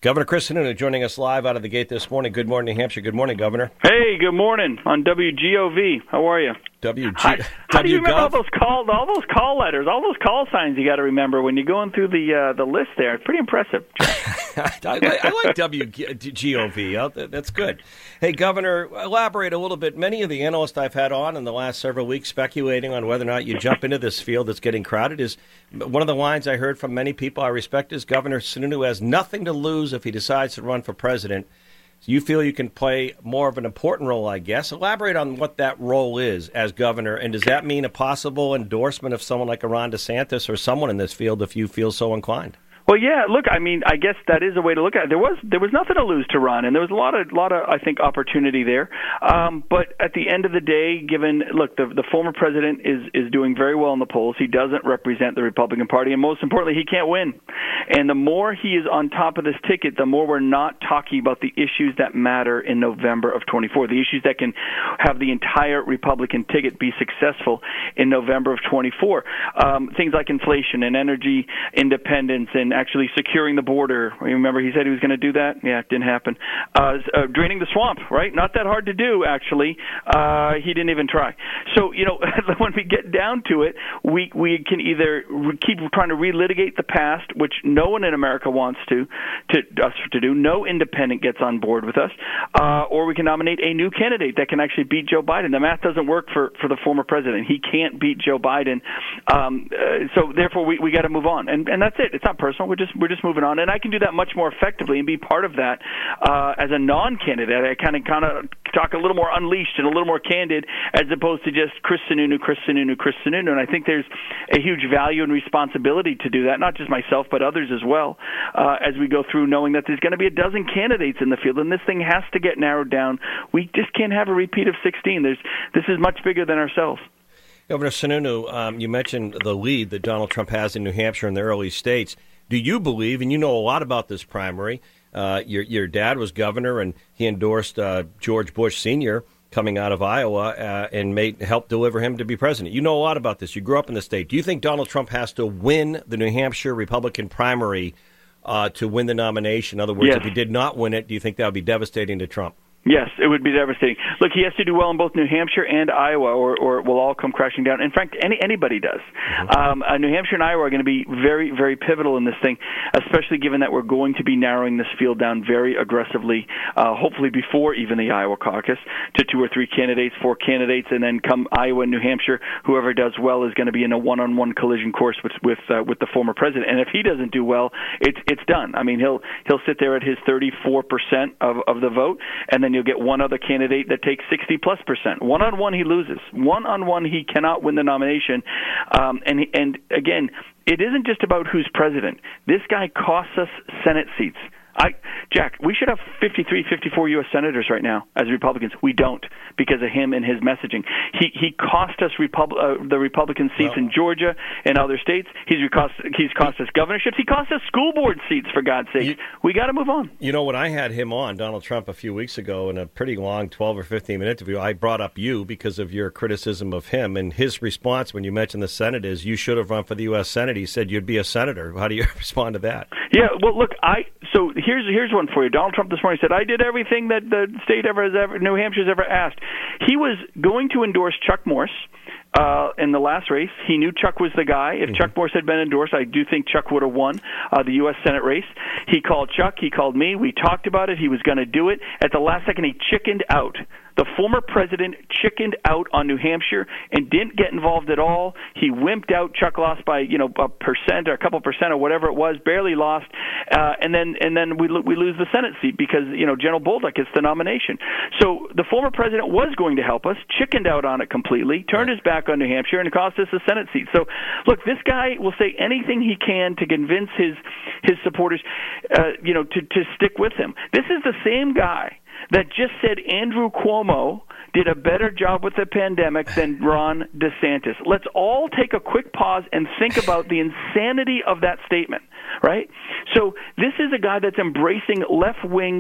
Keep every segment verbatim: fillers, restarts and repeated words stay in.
Governor Chris Sununu joining us live out of the gate this morning. Good morning, New Hampshire. Good morning, Governor. Hey, good morning on W G O V. How are you? W G. How, how do you remember all those call, all those call letters, all those call signs you got to remember when you're going through the uh, the list there? It's pretty impressive. I, like, I like W G O V. That's good. Hey, Governor, elaborate a little bit. Many of the analysts I've had on in the last several weeks speculating on whether or not you jump into this field that's getting crowded is one of the lines I heard from many people I respect is Governor Sununu has nothing to lose if he decides to run for president. So you feel you can play more of an important role, I guess. Elaborate on what that role is as governor, and does that mean a possible endorsement of someone like Ron DeSantis or someone in this field if you feel so inclined? Well, yeah. Look, I mean, I guess that is a way to look at it. There was there was nothing to lose to Ron, and there was a lot of lot of I think opportunity there. Um, but at the end of the day, given look, the the former president is is doing very well in the polls. He doesn't represent the Republican Party, and most importantly, he can't win. And the more he is on top of this ticket, the more we're not talking about the issues that matter in November of twenty-four, the issues that can have the entire Republican ticket be successful in November of twenty-four. Um, things like inflation and energy independence and actually securing the border. Remember, he said he was going to do that? Yeah, it didn't happen. Uh, uh, draining the swamp, right? Not that hard to do, actually. Uh, he didn't even try. So, you know, when we get down to it, we we can either keep trying to relitigate the past, which no one in America wants to, to us to do. No independent gets on board with us. Uh, or we can nominate a new candidate that can actually beat Joe Biden. The math doesn't work for, for the former president. He can't beat Joe Biden. Um, uh, so, therefore, we, we got to move on. And, and that's it. It's not personal. We're just we're just moving on, and I can do that much more effectively and be part of that uh, as a non-candidate. I kind of kind of talk a little more unleashed and a little more candid, as opposed to just Chris Sununu, Chris Sununu, Chris Sununu. And I think there's a huge value and responsibility to do that, not just myself but others as well, uh, as we go through, knowing that there's going to be a dozen candidates in the field, and this thing has to get narrowed down. We just can't have a repeat of sixteen. There's this is much bigger than ourselves. Governor Sununu, um, you mentioned the lead that Donald Trump has in New Hampshire in the early states. Do you believe, and you know a lot about this primary, uh, your your dad was governor and he endorsed uh, George Bush Senior coming out of Iowa uh, and made helped deliver him to be president. You know a lot about this. You grew up in the state. Do you think Donald Trump has to win the New Hampshire Republican primary uh, to win the nomination? In other words, yes. If he did not win it, do you think that would be devastating to Trump? Yes, it would be devastating. Look, he has to do well in both New Hampshire and Iowa, or, or it will all come crashing down. In fact, any, anybody does. Mm-hmm. Um, uh, New Hampshire and Iowa are going to be very, very pivotal in this thing, especially given that we're going to be narrowing this field down very aggressively, uh, hopefully before even the Iowa caucus, to two or three candidates, four candidates, and then come Iowa and New Hampshire, whoever does well is going to be in a one-on-one collision course with with, uh, with the former president. And if he doesn't do well, it's it's done. I mean, he'll he'll sit there at his thirty-four percent of, of the vote, and then you'll get one other candidate that takes sixty plus percent. One on one, he loses. One on one, he cannot win the nomination. Um, and and again, it isn't just about who's president. This guy costs us Senate seats. I, Jack, we should have fifty-three, fifty-four U S senators right now as Republicans. We don't because of him and his messaging. He he cost us Repub- uh, the Republican seats well, in Georgia and other states. He's cost he's cost us governorships. He cost us school board seats, for God's sake. You, we got to move on. You know, when I had him on, Donald Trump, a few weeks ago in a pretty long twelve or fifteen minute interview, I brought up you because of your criticism of him. And his response when you mentioned the Senate is, you should have run for the U S Senate. He said you'd be a senator. How do you respond to that? Yeah, well, look, I so here's here's one for you. Donald Trump this morning said, I did everything that the state ever has ever, New Hampshire's ever asked. He was going to endorse Chuck Morse uh, in the last race. He knew Chuck was the guy. If mm-hmm. Chuck Morse had been endorsed, I do think Chuck would have won uh, the U S Senate race. He called Chuck. He called me. We talked about it. He was going to do it. At the last second, he chickened out. The former president chickened out on New Hampshire and didn't get involved at all. He wimped out. Chuck lost by, you know, a percent or a couple percent or whatever it was, barely lost. Uh, and then and then we we lose the Senate seat because, you know, General Bolduc gets the nomination. So the former president was going to help us, chickened out on it completely, turned his back on New Hampshire, and it cost us a Senate seat. So, look, this guy will say anything he can to convince his his supporters, uh, you know, to, to stick with him. This is the same guy that just said Andrew Cuomo did a better job with the pandemic than Ron DeSantis. Let's all take a quick pause and think about the insanity of that statement, right? So this is a guy that's embracing left-wing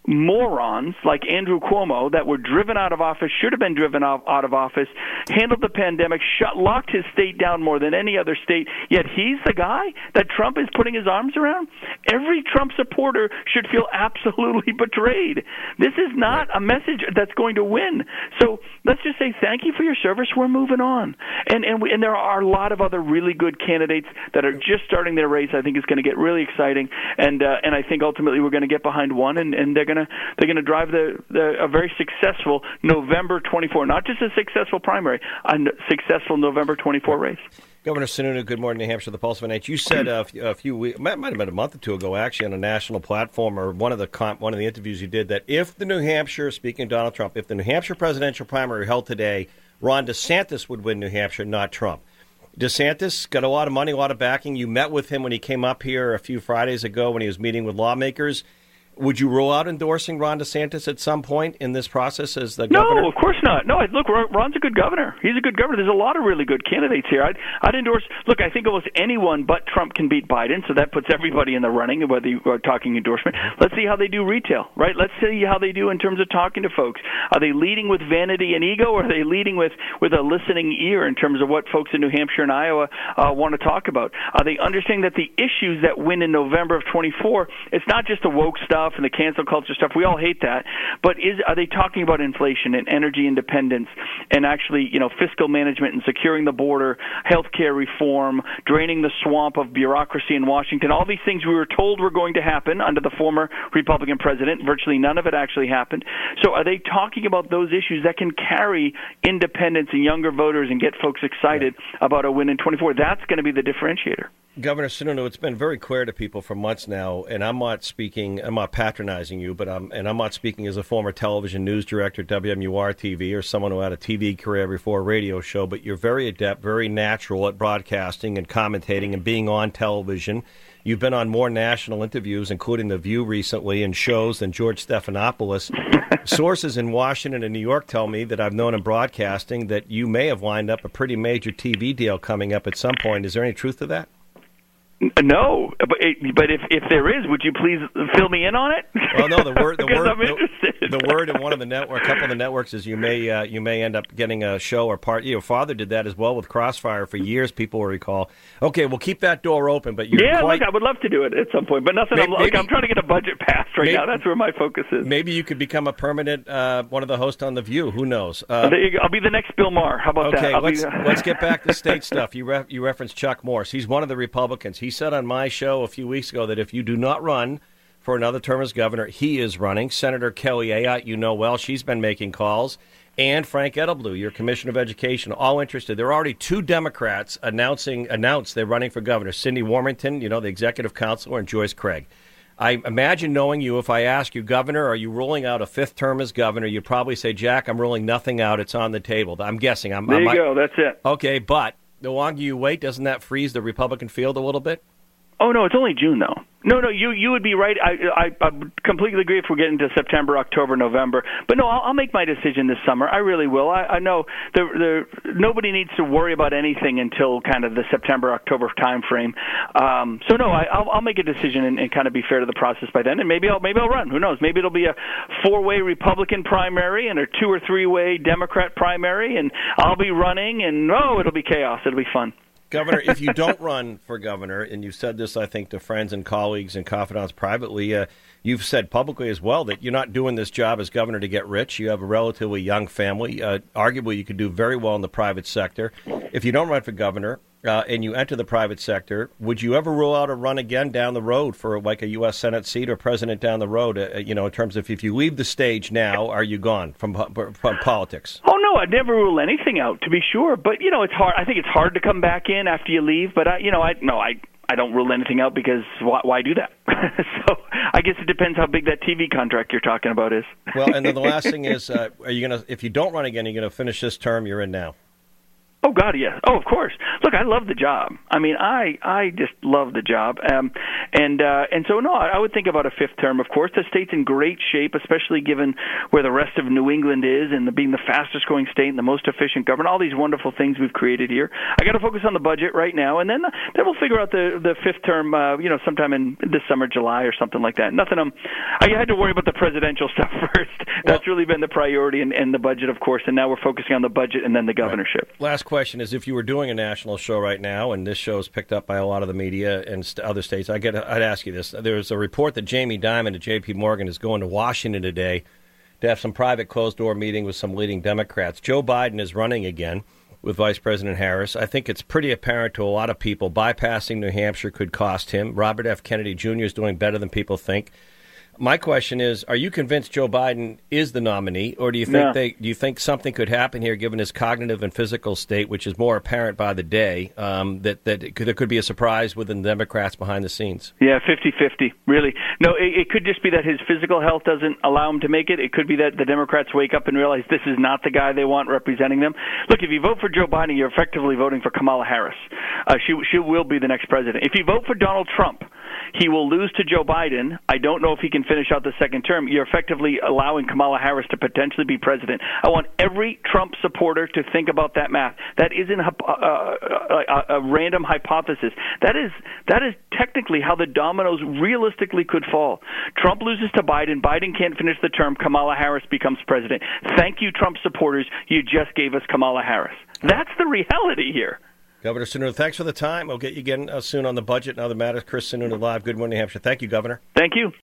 morons like Andrew Cuomo that were driven out of office, should have been driven out, out of office, handled the pandemic, shut, locked his state down more than any other state, yet he's the guy that Trump is putting his arms around? Every Trump supporter should feel absolutely betrayed. This is not a message that's going to win. So let's just say thank you for your service. We're moving on. And and, we, and there are a lot of other really good candidates that are just starting their race. I think it's going to get really exciting. And uh, and I think ultimately we're going to get behind one, and, and they're going to they're going to drive the, the a very successful November twenty-fourth, not just a successful primary, a successful November twenty-fourth race. Governor Sununu, good morning, New Hampshire, the Pulse of N H. You said a few, a few weeks, might, might have been a month or two ago, actually, on a national platform or one of the comp, one of the interviews you did, that if the New Hampshire, speaking of Donald Trump, if the New Hampshire presidential primary held today, Ron DeSantis would win New Hampshire, not Trump. DeSantis got a lot of money, a lot of backing. You met with him when he came up here a few Fridays ago when he was meeting with lawmakers. Would you rule out endorsing Ron DeSantis at some point in this process as the governor? No, of course not. No, look, Ron's a good governor. He's a good governor. There's a lot of really good candidates here. I'd, I'd endorse. Look, I think almost anyone but Trump can beat Biden, so that puts everybody in the running, whether you are talking endorsement. Let's see how they do retail, right? Let's see how they do in terms of talking to folks. Are they leading with vanity and ego, or are they leading with, with a listening ear in terms of what folks in New Hampshire and Iowa uh, want to talk about? Are they understanding that the issues that win in November of twenty-four, it's not just the woke stuff and the cancel culture stuff. We all hate that. But is are they talking about inflation and energy independence and actually, you know, fiscal management and securing the border, healthcare reform, draining the swamp of bureaucracy in Washington, all these things we were told were going to happen under the former Republican president. Virtually none of it actually happened. So are they talking about those issues that can carry independents and younger voters and get folks excited yeah. about a win in twenty-four? That's going to be the differentiator. Governor Sununu, it's been very clear to people for months now, and I'm not speaking, I'm not patronizing you, but I'm, and I'm not speaking as a former television news director at W M U R T V or someone who had a T V career before a radio show, but you're very adept, very natural at broadcasting and commentating and being on television. You've been on more national interviews, including The View recently, and shows than George Stephanopoulos. Sources in Washington and New York tell me that I've known in broadcasting that you may have lined up a pretty major T V deal coming up at some point. Is there any truth to that? No, but but if if there is, would you please fill me in on it? Well, no, the word the word I'm the, the word in one of the network, a couple of the networks is you may uh, you may end up getting a show or part. Your father did that as well with Crossfire for years. People will recall. Okay, we'll keep that door open, but you're yeah, quite, look, I would love to do it at some point, but nothing. Maybe, I'm, look, I'm trying to get a budget passed right maybe, now. That's where my focus is. Maybe you could become a permanent uh, one of the hosts on The View. Who knows? Uh, there you go. I'll be the next Bill Maher. How about okay, that? Okay, let's be... let's get back to state stuff. You re- you referenced Chuck Morse. He's one of the Republicans. He said on my show a few weeks ago that if you do not run for another term as governor, he is running. Senator Kelly Ayotte, you know well, she's been making calls, and Frank Edelblut, your Commissioner of Education, all interested. There are already two Democrats announcing announced they're running for governor. Cindy Warmington, you know, the executive counselor, and Joyce Craig. I imagine knowing you, if I ask you, Governor, are you ruling out a fifth term as governor, you'd probably say, Jack, I'm ruling nothing out. It's on the table. I'm guessing. I'm, there you I'm, go. That's it. Okay, but the longer you wait, doesn't that freeze the Republican field a little bit? Oh, no, it's only June, though. No, no, you you would be right. I, I, I completely agree if we're getting to September, October, November. But, no, I'll, I'll make my decision this summer. I really will. I, I know the, the, nobody needs to worry about anything until kind of the September, October time frame. Um, so, no, I, I'll, I'll make a decision and, and kind of be fair to the process by then. And maybe I'll, maybe I'll run. Who knows? Maybe it'll be a four-way Republican primary and a two- or three-way Democrat primary, and I'll be running, and, oh, it'll be chaos. It'll be fun. Governor, if you don't run for governor, and you've said this, I think, to friends and colleagues and confidants privately, uh, you've said publicly as well that you're not doing this job as governor to get rich. You have a relatively young family. Uh, arguably, you could do very well in the private sector. If you don't run for governor uh, and you enter the private sector, would you ever rule out a run again down the road for like a U S Senate seat or president down the road, uh, you know, in terms of if you leave the stage now, are you gone from, from politics? Oh, no, I'd never rule anything out, to be sure. But, you know, it's hard. I think it's hard to come back in after you leave. But, I, you know, I no, I I don't rule anything out because why, why do that? So I guess it depends how big that T V contract you're talking about is. Well, and then the last thing is, uh, are you going to, if you don't run again, are you going to finish this term you're in now? Oh, God, yes. Oh, of course. Look, I love the job. I mean, I I just love the job. Um, and uh, and so, no, I would think about a fifth term, of course. The state's in great shape, especially given where the rest of New England is and the, being the fastest-growing state and the most efficient government, all these wonderful things we've created here. I got to focus on the budget right now, and then then we'll figure out the, the fifth term, uh, you know, sometime in this summer, July or something like that. Nothing. Um, I had to worry about the presidential stuff first. That's well, really been the priority, and, and the budget, of course, and now we're focusing on the budget and then the governorship. Right. Last question is, if you were doing a national show right now, and this show is picked up by a lot of the media and st- other states, I get, I'd ask you this. There's a report that Jamie Dimon at J P Morgan is going to Washington today to have some private closed-door meeting with some leading Democrats. Joe Biden is running again with Vice President Harris. I think it's pretty apparent to a lot of people bypassing New Hampshire could cost him. Robert F. Kennedy Junior is doing better than people think. My question is, are you convinced Joe Biden is the nominee, or do you think no. they do you think something could happen here, given his cognitive and physical state, which is more apparent by the day, um, that that it could, there could be a surprise within the Democrats behind the scenes? Yeah, fifty-fifty, really. No, it, it could just be that his physical health doesn't allow him to make it. It could be that the Democrats wake up and realize this is not the guy they want representing them. Look, if you vote for Joe Biden, you're effectively voting for Kamala Harris. Uh, she she will be the next president. If you vote for Donald Trump, he will lose to Joe Biden. I don't know if he can finish out the second term. You're effectively allowing Kamala Harris to potentially be president. I want every Trump supporter to think about that math. That isn't a, a, a, a random hypothesis. That is that is technically how the dominoes realistically could fall. Trump loses to Biden. Biden can't finish the term. Kamala Harris becomes president. Thank you, Trump supporters. You just gave us Kamala Harris. That's the reality here. Governor Sununu, thanks for the time. We'll get you again uh, soon on the budget and other matters. Chris Sununu live. Good morning, New Hampshire. Thank you, Governor. Thank you.